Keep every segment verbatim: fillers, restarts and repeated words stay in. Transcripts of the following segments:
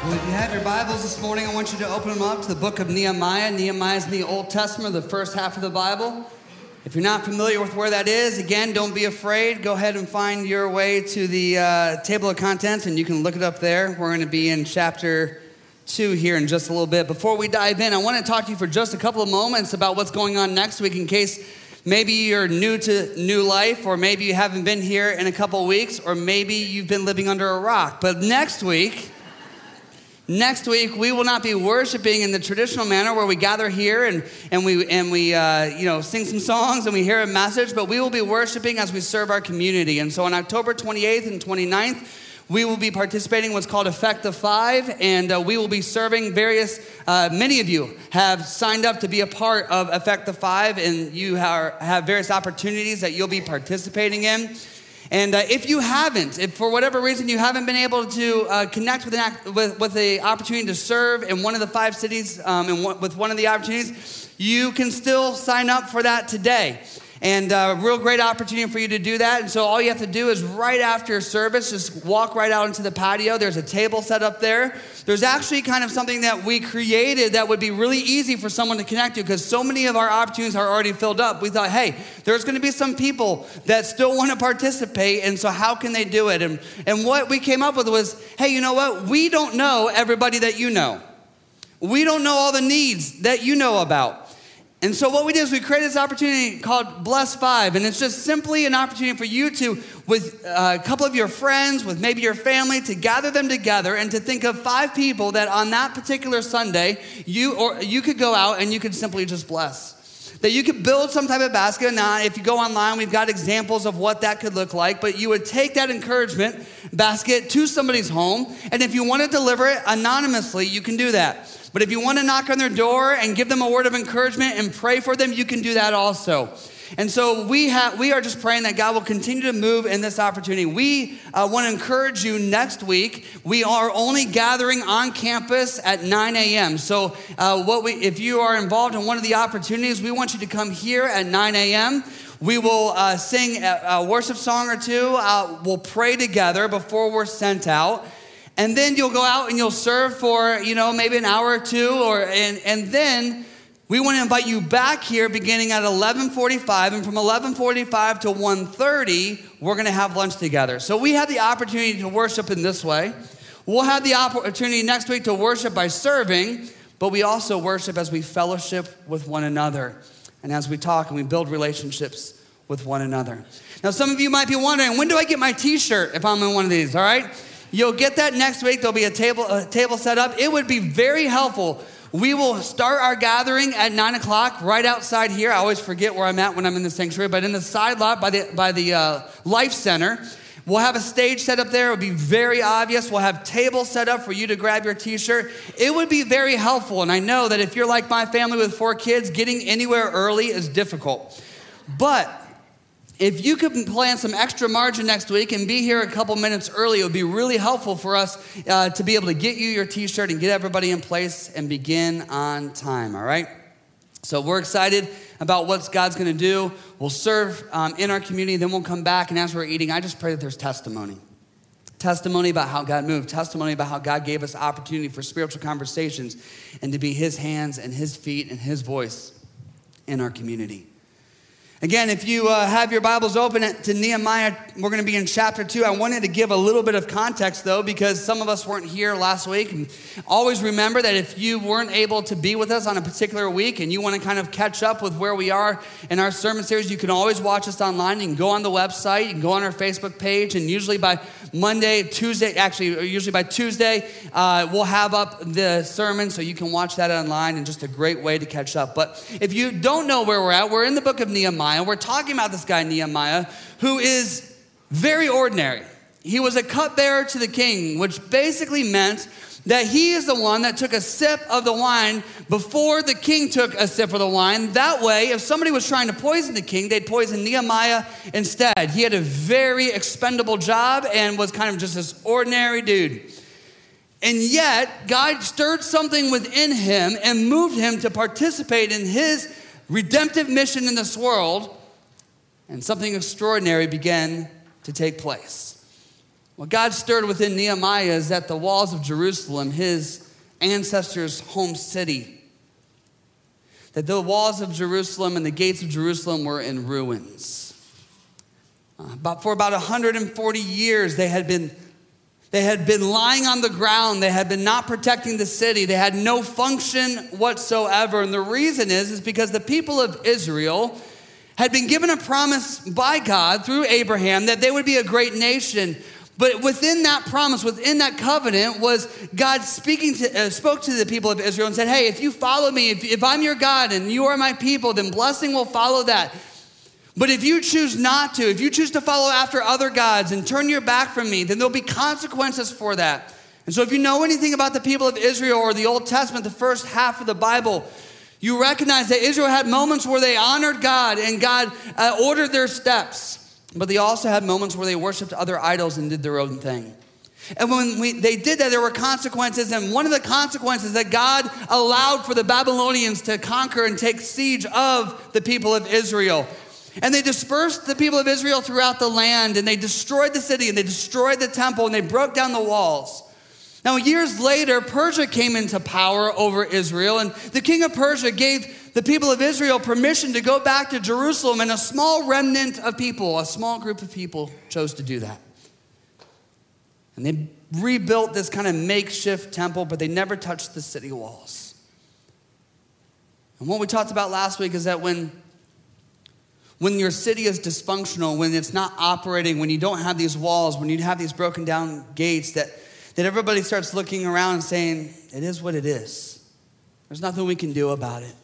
Well, if you have your Bibles this morning, I want you to open them up to the book of Nehemiah. Nehemiah is in the Old Testament, the first half of the Bible. If you're not familiar with where that is, again, don't be afraid. Go ahead and find your way to the uh, table of contents, and you can look it up there. We're going to be in chapter two here in just a little bit. Before we dive in, I want to talk to you for just a couple of moments about what's going on next week in case maybe you're new to New Life, or maybe you haven't been here in a couple of weeks, or maybe you've been living under a rock. But next week... Next week, we will not be worshiping in the traditional manner where we gather here and, and we, and we uh, you know, sing some songs and we hear a message, but we will be worshiping as we serve our community. And so on October twenty-eighth and twenty-ninth, we will be participating in what's called Effective Five, and uh, we will be serving various, uh, many of you have signed up to be a part of Effective Five, and you are, have various opportunities that you'll be participating in. And uh, if you haven't, if for whatever reason you haven't been able to uh, connect with, an act, with with the opportunity to serve in one of the five cities, um, and one, with one of the opportunities, you can still sign up for that today. And a uh, real great opportunity for you to do that. And so all you have to do is right after service, just walk right out into the patio. There's a table set up there. There's actually kind of something that we created that would be really easy for someone to connect to, because so many of our opportunities are already filled up. We thought, hey, there's going to be some people that still want to participate, and so how can they do it? And, and what we came up with was, hey, you know what? We don't know everybody that you know. We don't know all the needs that you know about. And so what we did is we created this opportunity called Bless Five, and it's just simply an opportunity for you to, with a couple of your friends, with maybe your family, to gather them together and to think of five people that on that particular Sunday, you or you could go out and you could simply just bless. That you could build some type of basket. Now, if you go online, we've got examples of what that could look like, but you would take that encouragement basket to somebody's home, and if you want to deliver it anonymously, you can do that. But if you want to knock on their door and give them a word of encouragement and pray for them, you can do that also. And so we have, we are just praying that God will continue to move in this opportunity. We uh, want to encourage you next week. We are only gathering on campus at nine a.m. So uh, what we, if you are involved in one of the opportunities, we want you to come here at nine a.m. We will uh, sing a, a worship song or two. Uh, we'll pray together before we're sent out. And then you'll go out and you'll serve for, you know, maybe an hour or two, or and, and then we want to invite you back here beginning at eleven forty-five, and from eleven forty-five to one thirty, we're going to have lunch together. So we have the opportunity to worship in this way. We'll have the opportunity next week to worship by serving, but we also worship as we fellowship with one another and as we talk and we build relationships with one another. Now, some of you might be wondering, when do I get my t-shirt if I'm in one of these, all right? You'll get that next week. There'll be a table a table set up. It would be very helpful. We will start our gathering at nine o'clock right outside here. I always forget where I'm at when I'm in the sanctuary, but in the side lot by the by the uh, Life Center, we'll have a stage set up there. It'll be very obvious. We'll have tables set up for you to grab your t-shirt. It would be very helpful, and I know that if you're like my family with four kids, getting anywhere early is difficult. But if you could plan some extra margin next week and be here a couple minutes early, it would be really helpful for us uh, to be able to get you your t-shirt and get everybody in place and begin on time, all right? So we're excited about what God's going to do. We'll serve um, in our community, then we'll come back, and as we're eating, I just pray that there's testimony. Testimony about how God moved. Testimony about how God gave us opportunity for spiritual conversations and to be his hands and his feet and his voice in our community. Again, if you uh, have your Bibles open to Nehemiah, we're going to be in chapter two. I wanted to give a little bit of context, though, because some of us weren't here last week. And always remember that if you weren't able to be with us on a particular week and you want to kind of catch up with where we are in our sermon series, you can always watch us online. You can go on the website. You can go on our Facebook page. And usually by Monday, Tuesday, actually, usually by Tuesday, uh, we'll have up the sermon so you can watch that online, and just a great way to catch up. But if you don't know where we're at, we're in the book of Nehemiah. We're talking about this guy, Nehemiah, who is very ordinary. He was a cupbearer to the king, which basically meant that he is the one that took a sip of the wine before the king took a sip of the wine. That way, if somebody was trying to poison the king, they'd poison Nehemiah instead. He had a very expendable job and was kind of just this ordinary dude. And yet, God stirred something within him and moved him to participate in his redemptive mission in this world, and something extraordinary began to take place. What God stirred within Nehemiah is that the walls of Jerusalem, his ancestors' home city, that the walls of Jerusalem and the gates of Jerusalem were in ruins. Uh, about, for about one hundred forty years, they had been They had been lying on the ground. They had been not protecting the city. They had no function whatsoever. And the reason is, is because the people of Israel had been given a promise by God through Abraham that they would be a great nation. But within that promise, within that covenant, was God speaking to, uh, spoke to the people of Israel and said, hey, if you follow me, if, if I'm your God and you are my people, then blessing will follow that. But if you choose not to, if you choose to follow after other gods and turn your back from me, then there'll be consequences for that. And so if you know anything about the people of Israel or the Old Testament, the first half of the Bible, you recognize that Israel had moments where they honored God and God uh, ordered their steps. But they also had moments where they worshiped other idols and did their own thing. And when we, they did that, there were consequences. And one of the consequences that God allowed for the Babylonians to conquer and take siege of the people of Israel. And they dispersed the people of Israel throughout the land, and they destroyed the city, and they destroyed the temple, and they broke down the walls. Now, years later, Persia came into power over Israel, and the king of Persia gave the people of Israel permission to go back to Jerusalem, and a small remnant of people, a small group of people, chose to do that. And they rebuilt this kind of makeshift temple, but they never touched the city walls. And what we talked about last week is that when When your city is dysfunctional, when it's not operating, when you don't have these walls, when you have these broken down gates, that, that everybody starts looking around and saying, it is what it is. There's nothing we can do about it.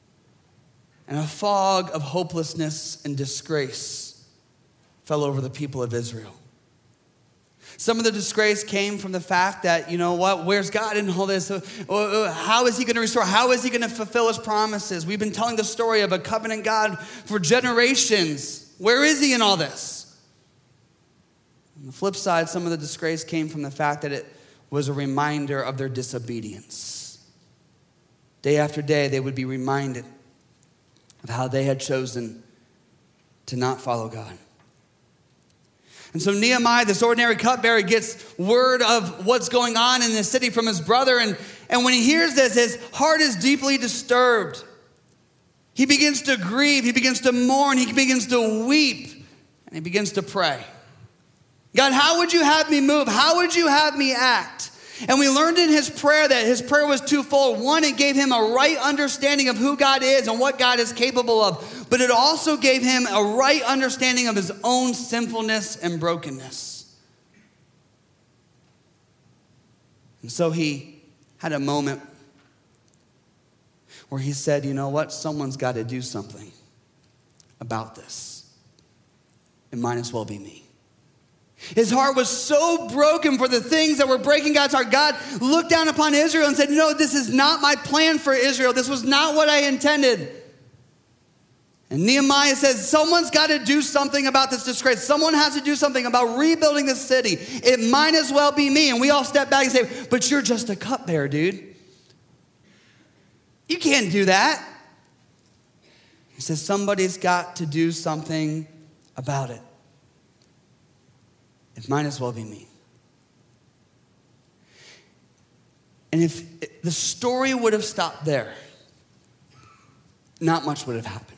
And a fog of hopelessness and disgrace fell over the people of Israel. Some of the disgrace came from the fact that, you know what, where's God in all this? How is he going to restore? How is he going to fulfill his promises? We've been telling the story of a covenant God for generations. Where is he in all this? On the flip side, some of the disgrace came from the fact that it was a reminder of their disobedience. Day after day, they would be reminded of how they had chosen to not follow God. And so Nehemiah, this ordinary cupbearer, gets word of what's going on in the city from his brother. And, and when he hears this, his heart is deeply disturbed. He begins to grieve. He begins to mourn. He begins to weep. And he begins to pray. God, how would you have me move? How would you have me act? And we learned in his prayer that his prayer was twofold. One, it gave him a right understanding of who God is and what God is capable of. But it also gave him a right understanding of his own sinfulness and brokenness. And so he had a moment where he said, you know what? Someone's got to do something about this. It might as well be me. His heart was so broken for the things that were breaking God's heart. God looked down upon Israel and said, no, this is not my plan for Israel. This was not what I intended. And Nehemiah says, someone's got to do something about this disgrace. Someone has to do something about rebuilding the city. It might as well be me. And we all step back and say, but you're just a cupbearer, dude. You can't do that. He says, somebody's got to do something about it. It might as well be me. And if the story would have stopped there, not much would have happened.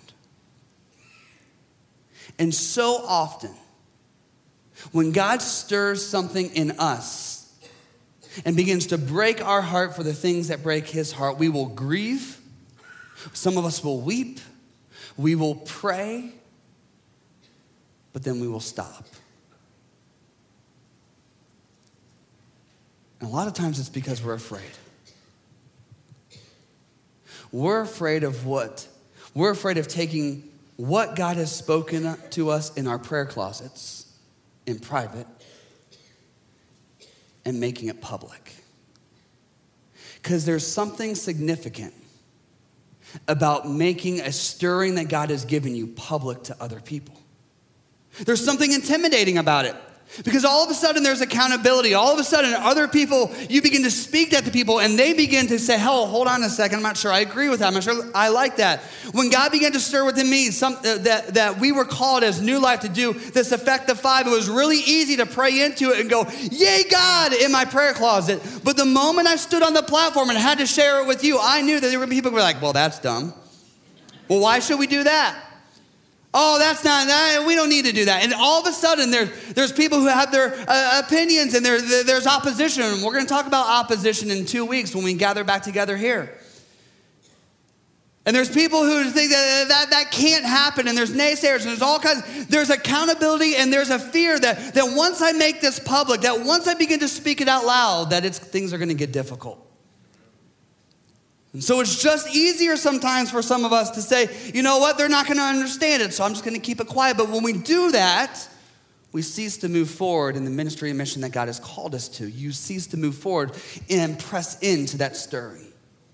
And so often, when God stirs something in us and begins to break our heart for the things that break his heart, we will grieve. Some of us will weep. We will pray. But then we will stop. And a lot of times it's because we're afraid. We're afraid of what? We're afraid of taking what God has spoken to us in our prayer closets, in private, and making it public. Because there's something significant about making a stirring that God has given you public to other people. There's something intimidating about it. Because all of a sudden there's accountability. All of a sudden other people, you begin to speak that to people and they begin to say, hell, hold on a second. I'm not sure I agree with that. I'm not sure I like that. When God began to stir within me some, uh, that, that we were called as New Life to do this effective five, it was really easy to pray into it and go, yay, God, in my prayer closet. But the moment I stood on the platform and had to share it with you, I knew that there were people who were like, well, that's dumb. Well, why should we do that? Oh, that's not, that, we don't need to do that. And all of a sudden, there, there's people who have their uh, opinions and there, there's opposition. And we're going to talk about opposition in two weeks when we gather back together here. And there's people who think that that, that can't happen, and there's naysayers, and there's all kinds. There's accountability, and there's a fear that, that once I make this public, that once I begin to speak it out loud, that it's, things are going to get difficult. And so it's just easier sometimes for some of us to say, you know what, they're not going to understand it, so I'm just going to keep it quiet. But when we do that, we cease to move forward in the ministry and mission that God has called us to. You cease to move forward and press into that stirring.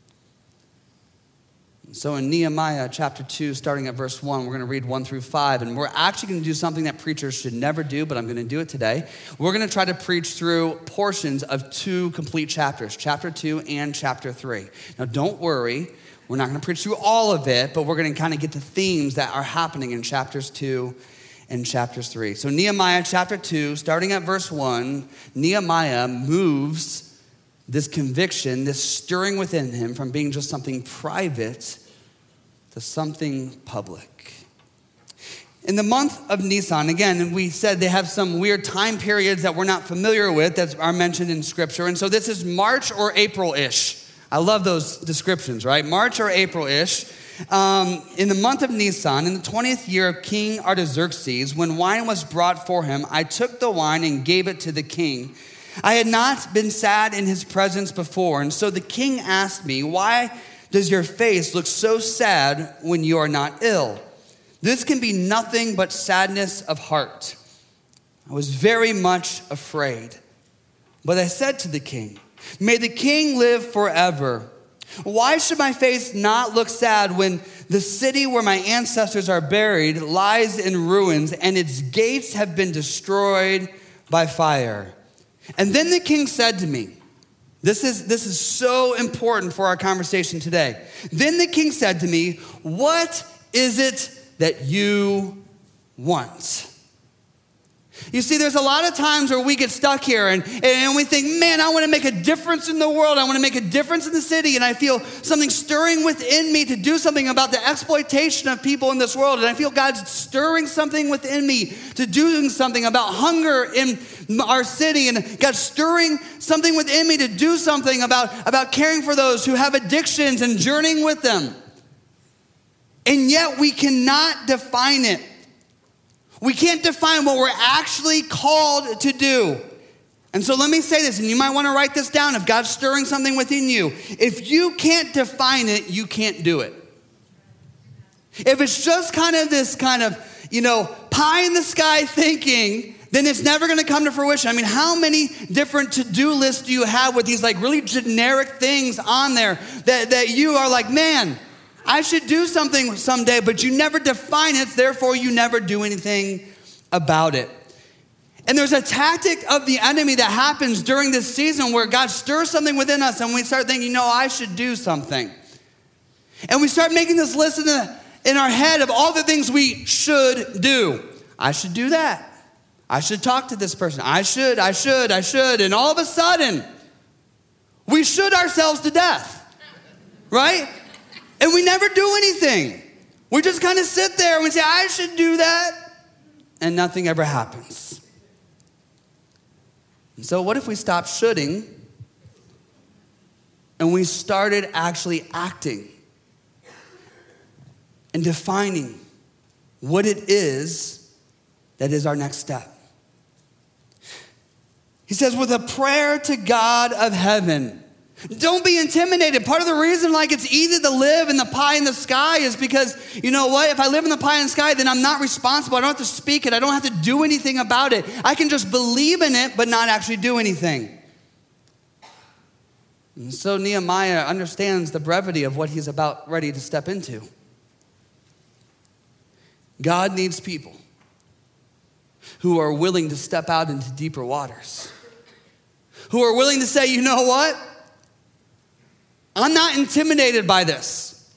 So in Nehemiah chapter two, starting at verse one, we're going to read one through five, and we're actually going to do something that preachers should never do, but I'm going to do it today. We're going to try to preach through portions of two complete chapters, chapter two and chapter three. Now don't worry, we're not going to preach through all of it, but we're going to kind of get the themes that are happening in chapters two and chapters three. So Nehemiah chapter two, starting at verse one, Nehemiah moves this conviction, this stirring within him from being just something private to something public. In the month of Nisan, again, we said they have some weird time periods that we're not familiar with that are mentioned in Scripture. And so this is March or April-ish. I love those descriptions, right? March or April-ish. Um, in the month of Nisan, in the twentieth year of King Artaxerxes, when wine was brought for him, I took the wine and gave it to the king. I had not been sad in his presence before, and so the king asked me, why does your face look so sad when you are not ill? This can be nothing but sadness of heart. I was very much afraid. But I said to the king, may the king live forever. Why should my face not look sad when the city where my ancestors are buried lies in ruins and its gates have been destroyed by fire? And then the king said to me, this is, this is so important for our conversation today. Then the king said to me, what is it that you want? You see, there's a lot of times where we get stuck here and, and we think, man, I want to make a difference in the world. I want to make a difference in the city. And I feel something stirring within me to do something about the exploitation of people in this world. And I feel God's stirring something within me to do something about hunger in our city. And God's stirring something within me to do something about, about caring for those who have addictions and journeying with them. And yet we cannot define it. We can't define what we're actually called to do. And so let me say this, and you might want to write this down if God's stirring something within you. If you can't define it, you can't do it. If it's just kind of this kind of, you know, pie in the sky thinking, then it's never going to come to fruition. I mean, how many different to-do lists do you have with these like really generic things on there that, that you are like, man, I should do something someday, but you never define it, therefore you never do anything about it. And there's a tactic of the enemy that happens during this season where God stirs something within us and we start thinking, no, I should do something. And we start making this list in, the, in our head of all the things we should do. I should do that. I should talk to this person. I should, I should, I should. And all of a sudden, we should ourselves to death, right? And we never do anything. We just kind of sit there and we say, I should do that. And nothing ever happens. And so what if we stopped shoulding and we started actually acting and defining what it is that is our next step? He says, with a prayer to God of heaven. Don't be intimidated. Part of the reason like it's easy to live in the pie in the sky is because, you know what? If I live in the pie in the sky, then I'm not responsible. I don't have to speak it. I don't have to do anything about it. I can just believe in it, but not actually do anything. And so Nehemiah understands the brevity of what he's about ready to step into. God needs people who are willing to step out into deeper waters, who are willing to say, you know what? I'm not intimidated by this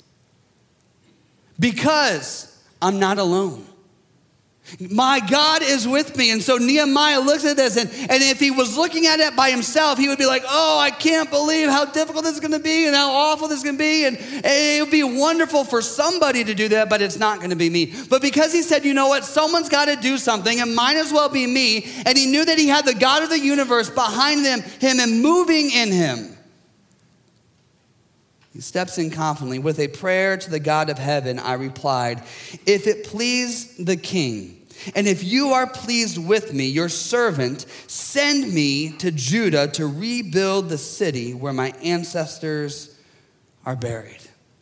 because I'm not alone. My God is with me. And so Nehemiah looks at this, and, and if he was looking at it by himself, he would be like, oh, I can't believe how difficult this is going to be and how awful this is going to be. And, and it would be wonderful for somebody to do that, but it's not going to be me. But because he said, you know what, someone's got to do something, it might as well be me. And he knew that he had the God of the universe behind him, him and moving in him. He steps in confidently. With a prayer to the God of heaven, I replied, if it please the king, and if you are pleased with me, your servant, send me to Judah to rebuild the city where my ancestors are buried.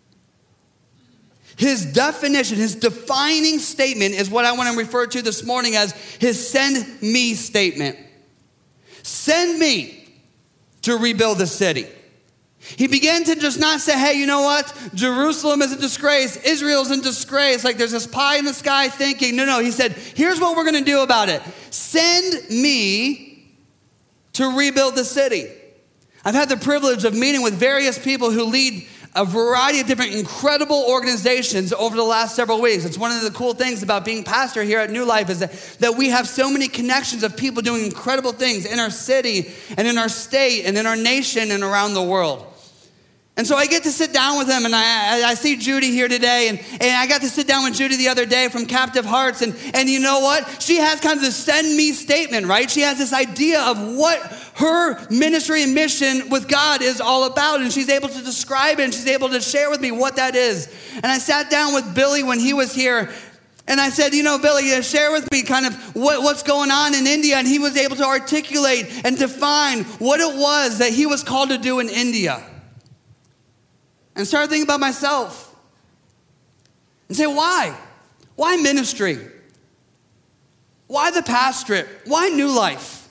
His definition, his defining statement is what I want to refer to this morning as his send me statement. Send me to rebuild the city. He began to just not say, hey, you know what? Jerusalem is a disgrace. Israel's in disgrace. Like there's this pie in the sky thinking. No, no. He said, here's what we're going to do about it. Send me to rebuild the city. I've had the privilege of meeting with various people who lead a variety of different incredible organizations over the last several weeks. It's one of the cool things about being pastor here at New Life is that, that we have so many connections of people doing incredible things in our city and in our state and in our nation and around the world. And so I get to sit down with them, and I, I see Judy here today, and, and I got to sit down with Judy the other day from Captive Hearts, and, and you know what? She has kind of this send me statement, right? She has this idea of what her ministry and mission with God is all about, and she's able to describe it, and she's able to share with me what that is. And I sat down with Billy when he was here, and I said, you know, Billy, share with me kind of what, what's going on in India, and he was able to articulate and define what it was that he was called to do in India. And started thinking about myself and say, why? Why ministry? Why the pastorate? Why New Life?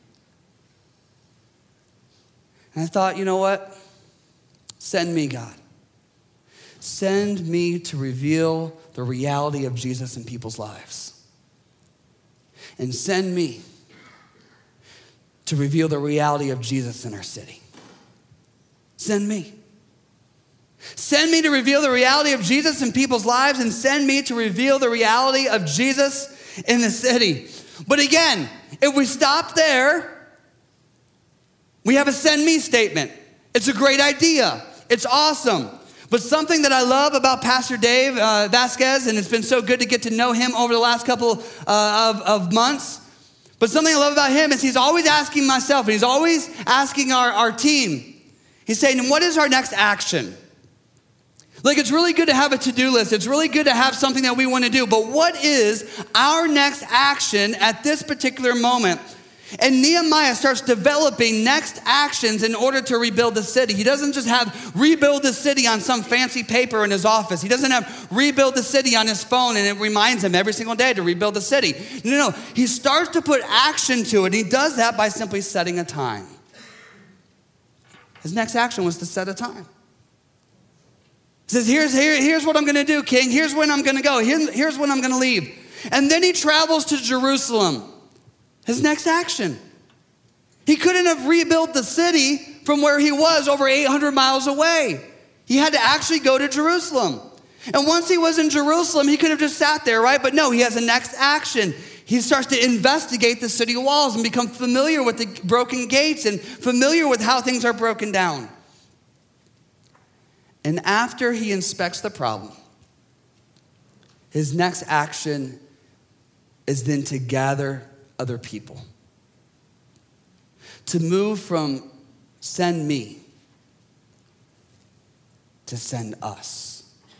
And I thought, you know what? Send me, God. Send me to reveal the reality of Jesus in people's lives. And send me to reveal the reality of Jesus in our city. Send me. Send me to reveal the reality of Jesus in people's lives, and send me to reveal the reality of Jesus in the city. But again, if we stop there, we have a send me statement. It's a great idea. It's awesome. But something that I love about Pastor Dave uh, Vasquez, and it's been so good to get to know him over the last couple uh, of, of months, but something I love about him is he's always asking myself, and he's always asking our, our team, he's saying, what is our next action? Like, it's really good to have a to-do list. It's really good to have something that we want to do. But what is our next action at this particular moment? And Nehemiah starts developing next actions in order to rebuild the city. He doesn't just have rebuild the city on some fancy paper in his office. He doesn't have rebuild the city on his phone and it reminds him every single day to rebuild the city. No, no, he starts to put action to it. He does that by simply setting a time. His next action was to set a time. He says, here's, here, here's what I'm going to do, King. Here's when I'm going to go. Here, here's when I'm going to leave. And then he travels to Jerusalem. His next action. He couldn't have rebuilt the city from where he was over eight hundred miles away. He had to actually go to Jerusalem. And once he was in Jerusalem, he could have just sat there, right? But no, he has a next action. He starts to investigate the city walls and become familiar with the broken gates and familiar with how things are broken down. And after he inspects the problem, his next action is then to gather other people. To move from send me to send us.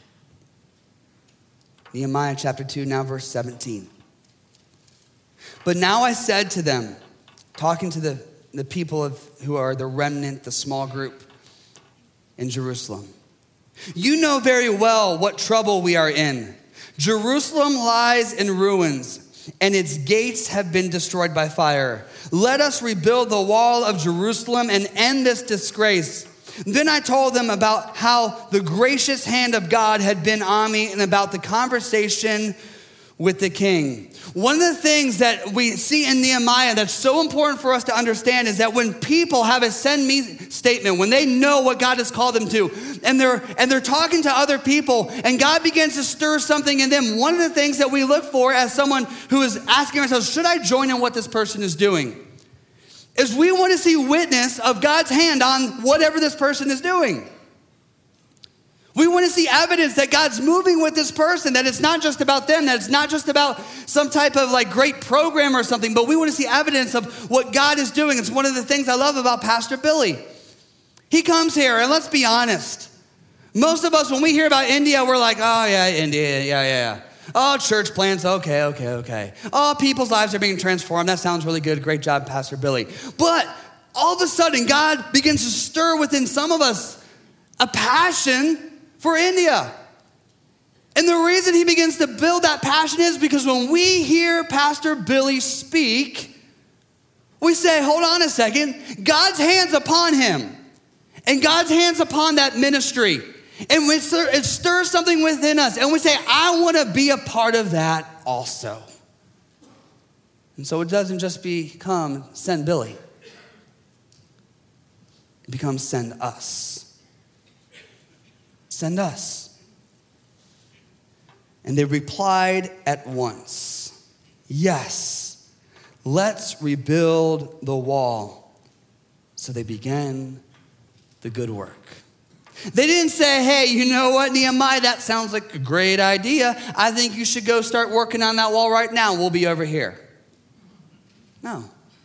Nehemiah chapter two, now verse seventeen. But now I said to them, talking to the, the people of who are the remnant, the small group in Jerusalem. You know very well what trouble we are in. Jerusalem lies in ruins, and its gates have been destroyed by fire. Let us rebuild the wall of Jerusalem and end this disgrace. Then I told them about how the gracious hand of God had been on me and about the conversation with the king. One of the things that we see in Nehemiah that's so important for us to understand is that when people have a send me statement, when they know what God has called them to, and they're and they're talking to other people, and God begins to stir something in them, one of the things that we look for as someone who is asking ourselves, should I join in what this person is doing? Is we want to see witness of God's hand on whatever this person is doing. We want to see evidence that God's moving with this person, that it's not just about them, that it's not just about some type of like great program or something, but we want to see evidence of what God is doing. It's one of the things I love about Pastor Billy. He comes here, and let's be honest. Most of us, when we hear about India, we're like, oh yeah, India, yeah, yeah, yeah. Oh, church plants, okay, okay, okay. Oh, people's lives are being transformed. That sounds really good. Great job, Pastor Billy. But all of a sudden, God begins to stir within some of us a passion for India. And the reason he begins to build that passion is because when we hear Pastor Billy speak, we say, hold on a second, God's hand's upon him. And God's hand's upon that ministry. And we stir, it stirs something within us. And we say, I want to be a part of that also. And so it doesn't just become send Billy. It becomes send us. Send us. And they replied at once, yes, let's rebuild the wall. So they began the good work. They didn't say, hey, you know what, Nehemiah, that sounds like a great idea. I think you should go start working on that wall right now. We'll be over here. No.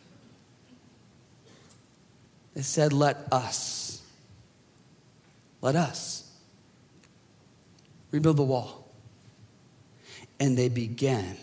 They said, let us. Let us. Rebuild the wall. And they began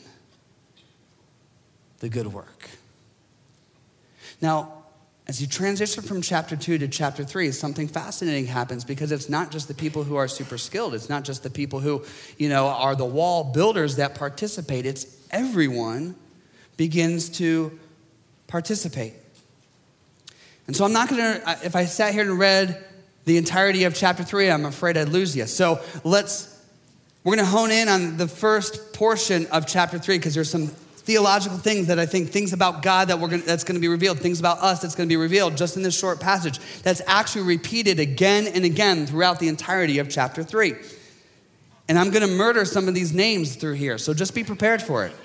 the good work. Now, as you transition from chapter two to chapter three, something fascinating happens because it's not just the people who are super skilled. It's not just the people who, you know, are the wall builders that participate. It's everyone begins to participate. And so I'm not going to, if I sat here and read the entirety of chapter three, I'm afraid I'd lose you. So let's, we're going to hone in on the first portion of chapter three because there's some theological things that I think, things about God that we're going that's going to be revealed, things about us that's going to be revealed just in this short passage that's actually repeated again and again throughout the entirety of chapter three. And I'm going to murder some of these names through here, so just be prepared for it.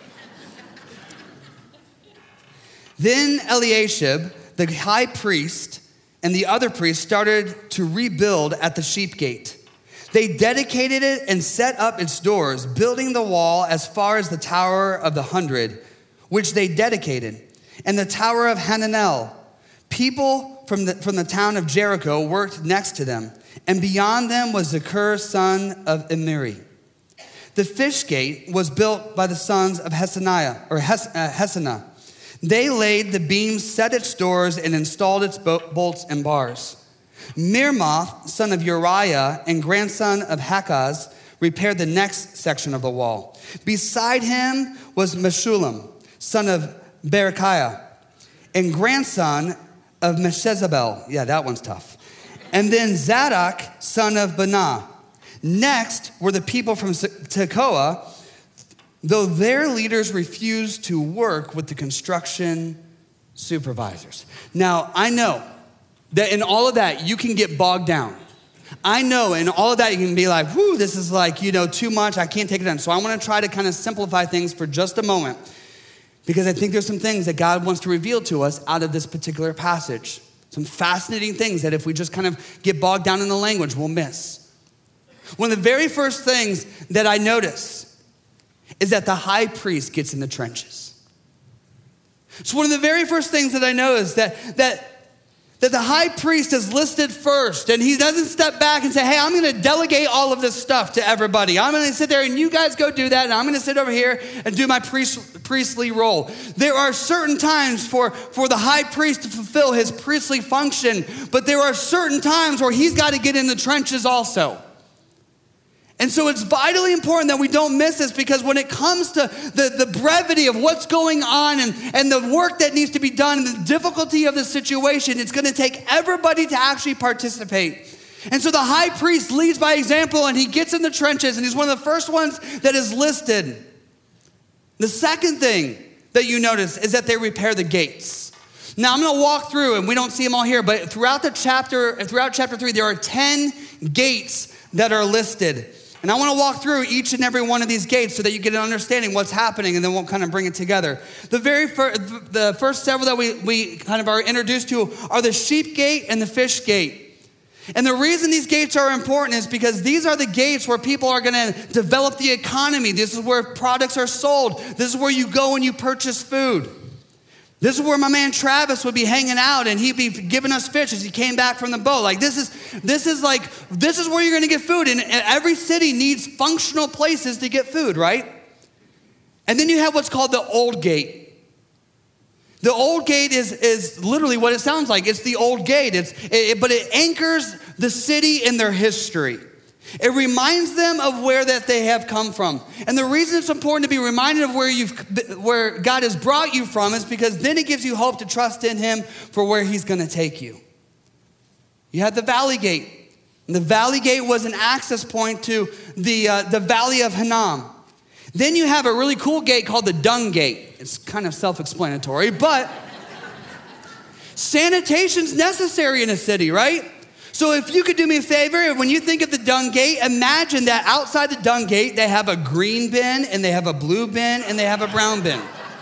Then Eliashib, the high priest, and the other priests started to rebuild at the sheep gate. They dedicated it and set up its doors, building the wall as far as the Tower of the Hundred, which they dedicated, and the Tower of Hananel. People from the, from the town of Jericho worked next to them, and beyond them was Zakur, son of Imri. The fish gate was built by the sons of Hesaniah, or Hes, uh, Hesenah. They laid the beams, set its doors, and installed its bolts and bars. Mirmoth, son of Uriah and grandson of Hakaz, repaired the next section of the wall. Beside him was Meshullam, son of Berechiah, and grandson of Meshezabel. Yeah, that one's tough. And then Zadok, son of Banah. Next were the people from Tekoa, though their leaders refused to work with the construction supervisors. Now, I know that in all of that, you can get bogged down. I know in all of that, you can be like, whoo, this is like, you know, too much. I can't take it on. So I want to try to kind of simplify things for just a moment because I think there's some things that God wants to reveal to us out of this particular passage. Some fascinating things that if we just kind of get bogged down in the language, we'll miss. One of the very first things that I notice is that the high priest gets in the trenches. So one of the very first things that I know is that, that that the high priest is listed first, and he doesn't step back and say, hey, I'm going to delegate all of this stuff to everybody. I'm going to sit there and you guys go do that, and I'm going to sit over here and do my priest, priestly role. There are certain times for, for the high priest to fulfill his priestly function, but there are certain times where he's got to get in the trenches also. And so it's vitally important that we don't miss this because when it comes to the, the brevity of what's going on and, and the work that needs to be done and the difficulty of the situation, it's going to take everybody to actually participate. And so the high priest leads by example and he gets in the trenches and he's one of the first ones that is listed. The second thing that you notice is that they repair the gates. Now I'm going to walk through, and we don't see them all here, but throughout the chapter, throughout chapter three, there are ten gates that are listed. And I want to walk through each and every one of these gates so that you get an understanding what's happening, and then we'll kind of bring it together. The very first, the first several that we, we kind of are introduced to are the sheep gate and the fish gate. And the reason these gates are important is because these are the gates where people are going to develop the economy. This is where products are sold. This is where you go and you purchase food. This is where my man Travis would be hanging out, and he'd be giving us fish as he came back from the boat. Like this is, this is like, this is where you're going to get food. And every city needs functional places to get food, right? And then you have what's called the old gate. The old gate is, is literally what it sounds like. It's the old gate. It's, it, but it anchors the city in their history. It reminds them of where that they have come from. And the reason it's important to be reminded of where you've, where God has brought you from is because then it gives you hope to trust in him for where he's going to take you. You have the valley gate. And the valley gate was an access point to the, uh, the valley of Hinnom. Then you have a really cool gate called the dung gate. It's kind of self-explanatory, but sanitation's necessary in a city, right? So if you could do me a favor, when you think of the dung gate, imagine that outside the dung gate, they have a green bin, and they have a blue bin, and they have a brown bin.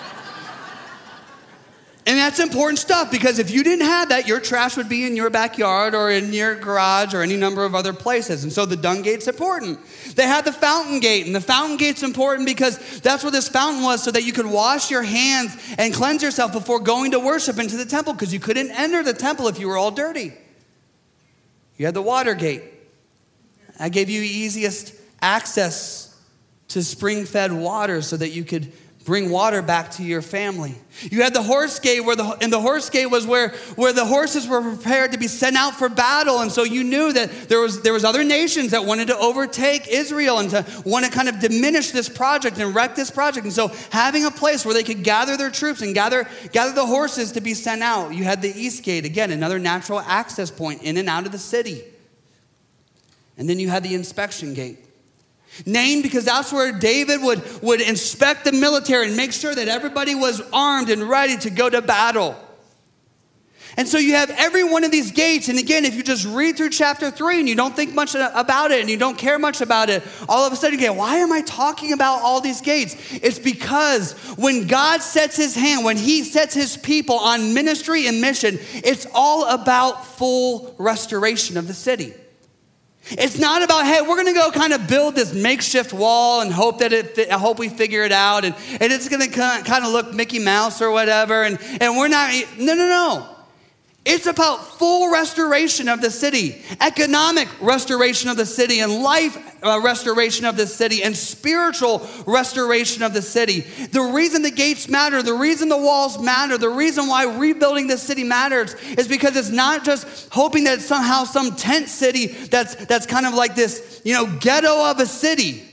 And that's important stuff, because if you didn't have that, your trash would be in your backyard or in your garage or any number of other places. And so the dung gate's important. They had the fountain gate, and the fountain gate's important because that's where this fountain was so that you could wash your hands and cleanse yourself before going to worship into the temple, because you couldn't enter the temple if you were all dirty. You had the water gate. I gave you easiest access to spring-fed water so that you could bring water back to your family. You had the horse gate, where the and the horse gate was where, where the horses were prepared to be sent out for battle. And so you knew that there was there was other nations that wanted to overtake Israel and to want to kind of diminish this project and wreck this project. And so having a place where they could gather their troops and gather gather the horses to be sent out. You had the east gate, again, another natural access point in and out of the city. And then you had the inspection gate. Named because that's where David would, would inspect the military and make sure that everybody was armed and ready to go to battle. And so you have every one of these gates. And again, if you just read through chapter three and you don't think much about it and you don't care much about it, all of a sudden you go, why am I talking about all these gates? It's because when God sets his hand, when he sets his people on ministry and mission, it's all about full restoration of the city. It's not about, hey, we're going to go kind of build this makeshift wall and hope that it, I hope we figure it out. And, and it's going to kind of look Mickey Mouse or whatever. And, and we're not, no, no, no. It's about full restoration of the city, economic restoration of the city, and life uh, restoration of the city, and spiritual restoration of the city. The reason the gates matter, the reason the walls matter, the reason why rebuilding the city matters is because it's not just hoping that it's somehow some tent city that's, that's kind of like this, you know, ghetto of a city.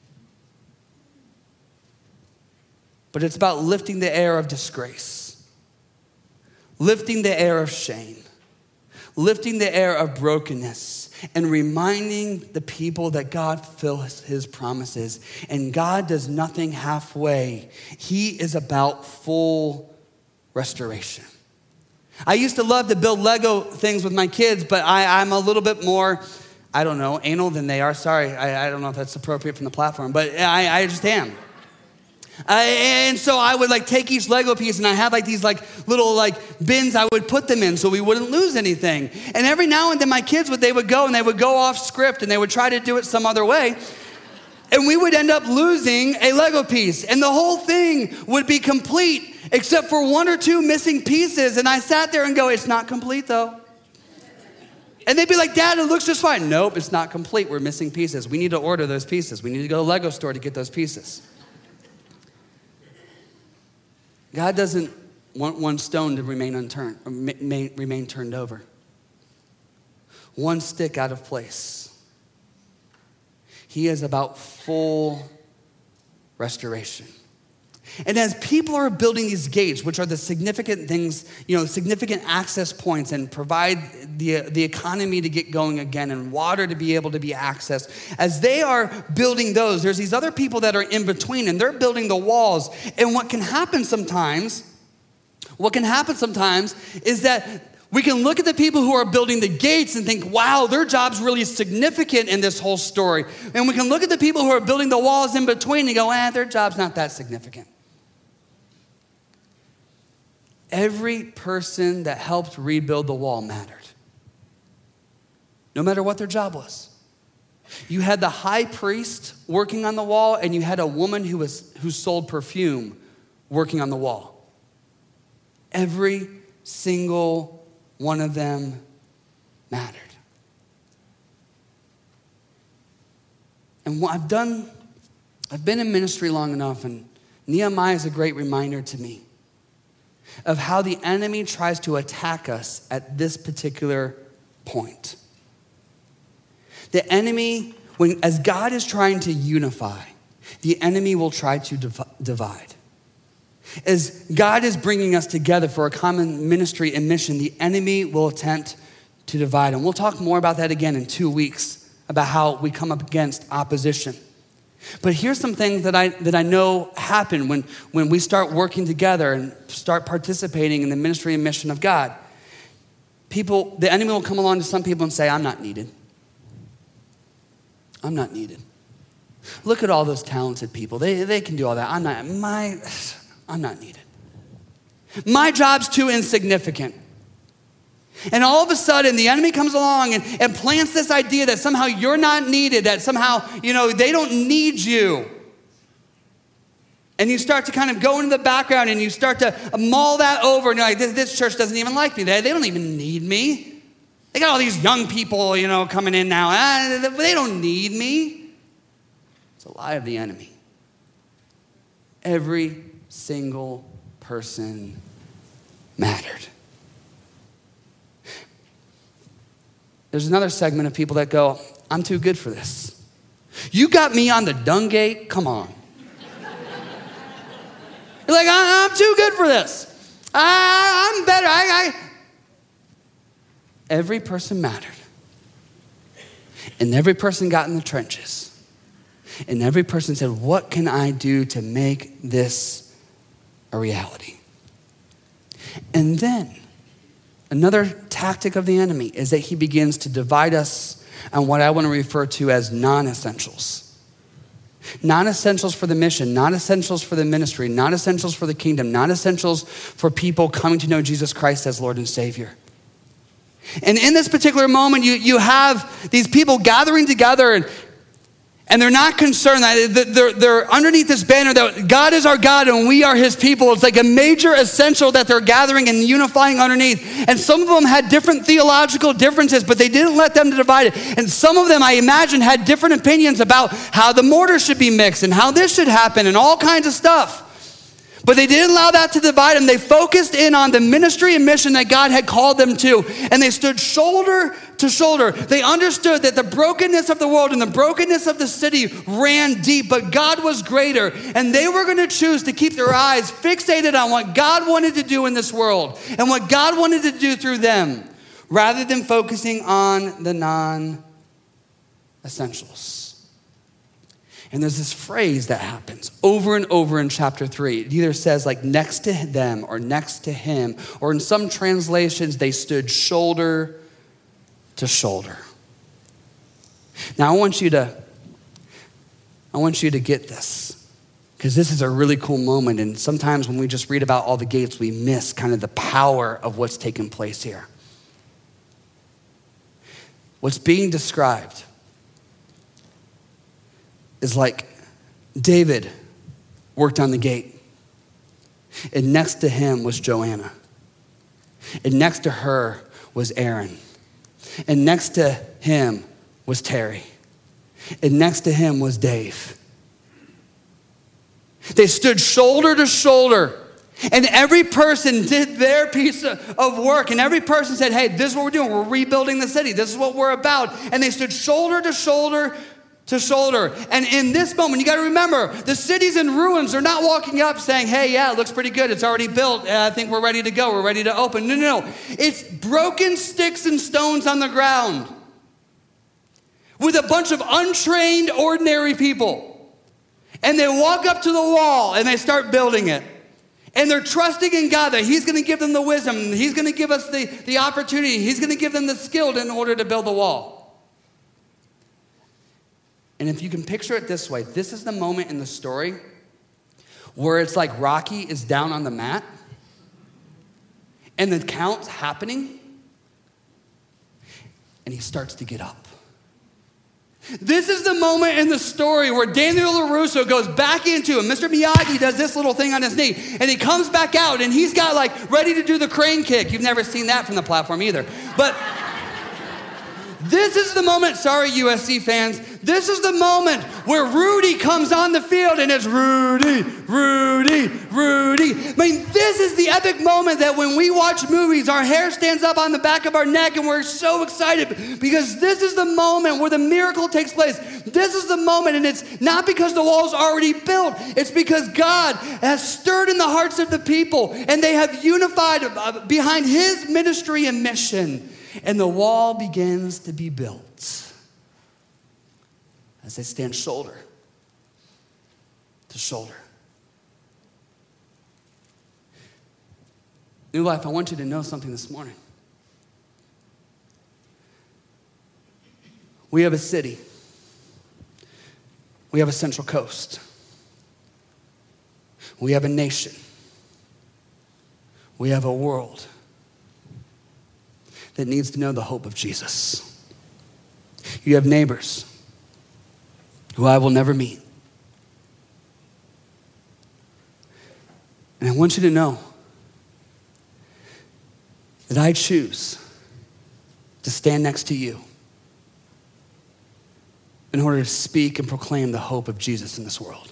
But it's about lifting the air of disgrace. Lifting the air of shame, lifting the air of brokenness, and reminding the people that God fulfills his promises. And God does nothing halfway. He is about full restoration. I used to love to build Lego things with my kids, but I, I'm a little bit more, I don't know, anal than they are. Sorry, I, I don't know if that's appropriate from the platform, but I, I just am. Uh, and so I would like take each Lego piece and I had like these like little like bins I would put them in so we wouldn't lose anything. And every now and then my kids would, they would go and they would go off script and they would try to do it some other way. And we would end up losing a Lego piece. And the whole thing would be complete except for one or two missing pieces. And I sat there and go, it's not complete though. And they'd be like, Dad, it looks just fine. Nope, it's not complete. We're missing pieces. We need to order those pieces. We need to go to the Lego store to get those pieces. God doesn't want one stone to remain unturned, or may, remain turned over. One stick out of place. He is about full restoration. And as people are building these gates, which are the significant things, you know, significant access points and provide the, the economy to get going again and water to be able to be accessed, as they are building those, there's these other people that are in between and they're building the walls. And what can happen sometimes, what can happen sometimes is that we can look at the people who are building the gates and think, wow, their job's really significant in this whole story. And we can look at the people who are building the walls in between and go, eh, their job's not that significant. Every person that helped rebuild the wall mattered, no matter what their job was. You had the high priest working on the wall, and you had a woman who was who sold perfume working on the wall. Every single one of them mattered. And what I've done, I've been in ministry long enough, and Nehemiah is a great reminder to me of how the enemy tries to attack us at this particular point. The enemy, when as God is trying to unify, the enemy will try to div- divide. As God is bringing us together for a common ministry and mission, the enemy will attempt to divide. And we'll talk more about that again in two weeks, about how we come up against opposition. But here's some things that I that I know happen when, when we start working together and start participating in the ministry and mission of God. People, the enemy will come along to some people and say, I'm not needed. I'm not needed. Look at all those talented people. They, they can do all that. I'm not, my, I'm not needed. My job's too insignificant. And all of a sudden, the enemy comes along and, and plants this idea that somehow you're not needed, that somehow, you know, they don't need you. And you start to kind of go into the background and you start to mull that over. And you're like, this, this church doesn't even like me. They, they don't even need me. They got all these young people, you know, coming in now. Ah, they don't need me. It's a lie of the enemy. Every single person mattered. There's another segment of people that go, I'm too good for this. You got me on the dung gate? Come on. You're like, I'm too good for this. I, I'm better. I, I. Every person mattered. And every person got in the trenches. And every person said, what can I do to make this a reality? And then, another tactic of the enemy is that he begins to divide us on what I want to refer to as non-essentials. Non-essentials for the mission, non-essentials for the ministry, non-essentials for the kingdom, non-essentials for people coming to know Jesus Christ as Lord and Savior. And in this particular moment, you, you have these people gathering together and And they're not concerned. They're, they're underneath this banner that God is our God and we are his people. It's like a major essential that they're gathering and unifying underneath. And some of them had different theological differences, but they didn't let them divide it. And some of them, I imagine, had different opinions about how the mortar should be mixed and how this should happen and all kinds of stuff. But they didn't allow that to divide them. They focused in on the ministry and mission that God had called them to. And they stood shoulder to shoulder. They understood that the brokenness of the world and the brokenness of the city ran deep, but God was greater. And they were going to choose to keep their eyes fixated on what God wanted to do in this world and what God wanted to do through them, rather than focusing on the non-essentials. And there's this phrase that happens over and over in chapter three. It either says like next to them or next to him, or in some translations, they stood shoulder to shoulder. Now I want you to, I want you to get this, because this is a really cool moment. And sometimes when we just read about all the gates, we miss kind of the power of what's taking place here. What's being described is like David worked on the gate, and next to him was Joanna, and next to her was Aaron, and next to him was Terry, and next to him was Dave. They stood shoulder to shoulder, and every person did their piece of work, and every person said, hey, this is what we're doing. We're rebuilding the city. This is what we're about. And they stood shoulder to shoulder to shoulder. And in this moment, you got to remember, the city's in ruins. They're not walking up saying, hey, yeah, it looks pretty good. It's already built. I think we're ready to go. We're ready to open. No, no, no. It's broken sticks and stones on the ground with a bunch of untrained, ordinary people. And they walk up to the wall and they start building it. And they're trusting in God that he's going to give them the wisdom. He's going to give us the, the opportunity. He's going to give them the skill in order to build the wall. And if you can picture it this way, this is the moment in the story where it's like Rocky is down on the mat and the count's happening and he starts to get up. This is the moment in the story where Daniel LaRusso goes back into him. Mister Miyagi does this little thing on his knee and he comes back out and he's got like ready to do the crane kick. You've never seen that from the platform either. But this is the moment, sorry U S C fans, this is the moment where Rudy comes on the field and it's Rudy, Rudy, Rudy. I mean, this is the epic moment that when we watch movies, our hair stands up on the back of our neck and we're so excited because this is the moment where the miracle takes place. This is the moment, and it's not because the wall's already built. It's because God has stirred in the hearts of the people and they have unified behind his ministry and mission. And the wall begins to be built as they stand shoulder to shoulder. New Life, I want you to know something this morning. We have a city. We have a Central Coast. We have a nation. We have a world that needs to know the hope of Jesus. You have neighbors who I will never meet. And I want you to know that I choose to stand next to you in order to speak and proclaim the hope of Jesus in this world.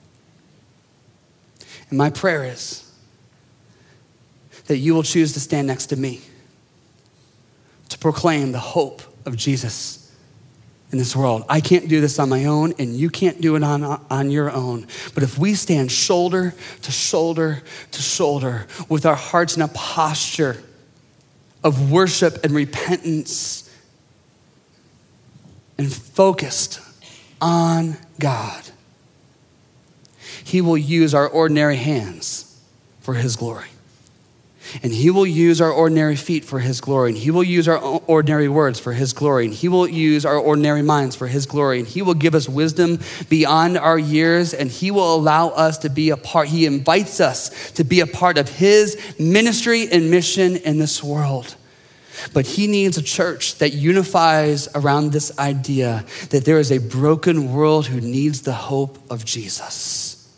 And my prayer is that you will choose to stand next to me to proclaim the hope of Jesus in this world. I can't do this on my own, and you can't do it on, on your own. But if we stand shoulder to shoulder to shoulder with our hearts in a posture of worship and repentance and focused on God, he will use our ordinary hands for his glory. And he will use our ordinary feet for his glory. And he will use our ordinary words for his glory. And he will use our ordinary minds for his glory. And he will give us wisdom beyond our years. And he will allow us to be a part. He invites us to be a part of his ministry and mission in this world. But he needs a church that unifies around this idea that there is a broken world who needs the hope of Jesus.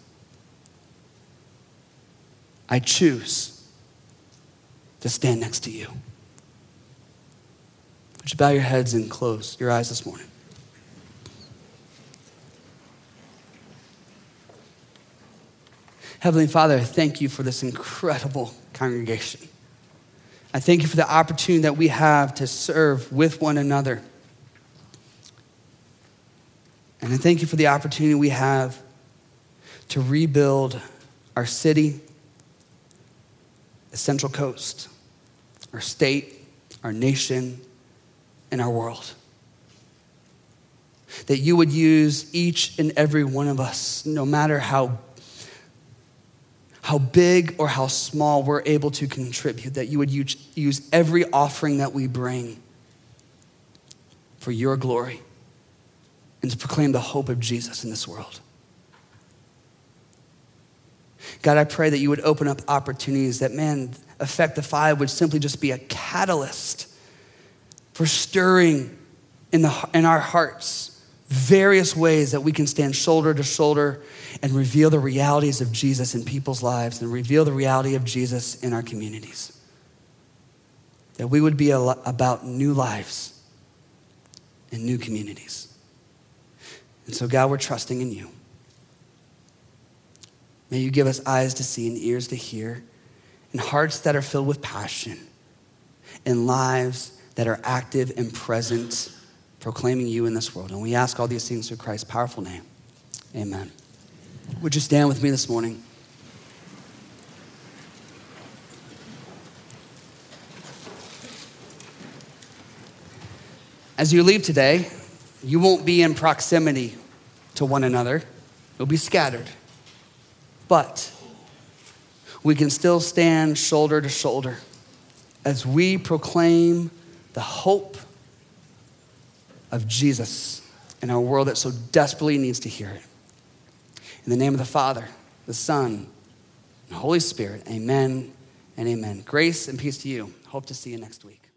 I choose to stand next to you. Would you bow your heads and close your eyes this morning? Heavenly Father, I thank you for this incredible congregation. I thank you for the opportunity that we have to serve with one another. And I thank you for the opportunity we have to rebuild our city, the Central Coast, our state, our nation, and our world. That you would use each and every one of us, no matter how, how big or how small we're able to contribute, that you would use, use every offering that we bring for your glory and to proclaim the hope of Jesus in this world. God, I pray that you would open up opportunities that, man, Effect the Five would simply just be a catalyst for stirring in, the, in our hearts various ways that we can stand shoulder to shoulder and reveal the realities of Jesus in people's lives and reveal the reality of Jesus in our communities. That we would be a, about new lives and new communities. And so, God, we're trusting in you. May you give us eyes to see and ears to hear and hearts that are filled with passion and lives that are active and present proclaiming you in this world. And we ask all these things through Christ's powerful name. Amen. Would you stand with me this morning? As you leave today, you won't be in proximity to one another. You'll be scattered. But we can still stand shoulder to shoulder as we proclaim the hope of Jesus in our world that so desperately needs to hear it. In the name of the Father, the Son, and the Holy Spirit, amen and amen. Grace and peace to you. Hope to see you next week.